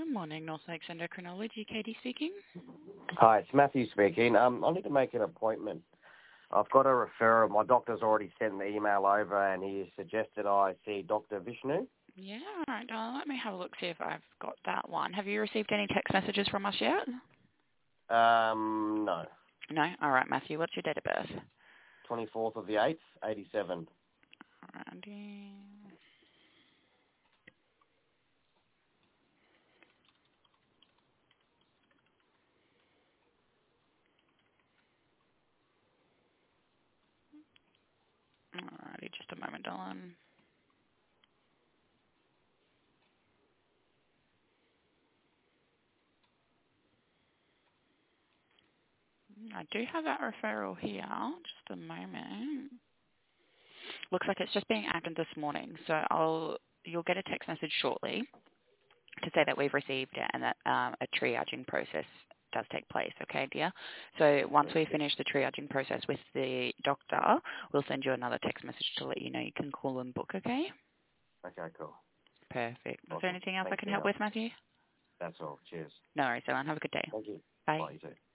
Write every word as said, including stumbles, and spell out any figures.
Good morning, North Lakes Endocrinology. Katie speaking. Hi, it's Matthew speaking. Um, I need to make an appointment. I've got a referral. My doctor's already sent the email over, and he suggested I see Doctor Vishnu. Yeah, all right, darling. Let me have a look, see if I've got that one. Have you received any text messages from us yet? Um, no. No? All right, Matthew. What's your date of birth? twenty-fourth of the eighth, eighty-seven. Alrighty. Alrighty, just a moment, darling. I do have that referral here. Just a moment. Looks like it's just being acted this morning, so I'll you'll get a text message shortly to say that we've received it and that um, a triaging process does take place, okay, dear? So once we finish the triaging process with the doctor, we'll send you another text message to let you know you can call and book, okay? Okay, cool. Perfect. Is Awesome. there anything else I Thanks can very help much. with, Matthew? That's all. Cheers. No worries, Ellen. Have a good day. Thank you. Bye. Bye, you too.